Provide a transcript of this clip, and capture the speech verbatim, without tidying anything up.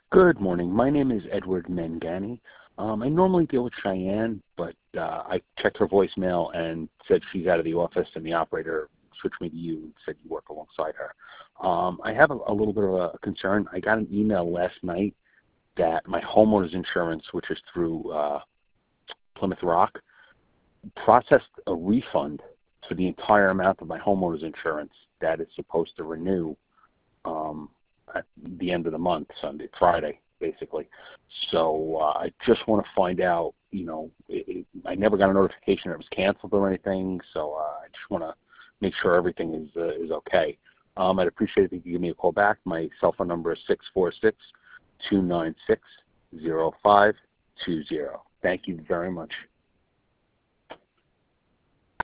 Good morning. My name is Edward Mangani. Um, I normally deal with Cheyenne, but uh, I checked her voicemail and said she's out of the office, and the operator switched me to you and said you work alongside her. Um, I have a, a little bit of a concern. I got an email last night that my homeowner's insurance, which is through uh, Plymouth Rock, processed a refund for the entire amount of my homeowner's insurance that it's supposed to renew um, at the end of the month, Sunday, Friday, basically. So uh, I just want to find out, you know, it, it, I never got a notification that it was canceled or anything, so uh, I just want to make sure everything is uh, is okay. Um, I'd appreciate it if you could give me a call back. My cell phone number is six four six, two nine six, zero five two zero. Thank you very much.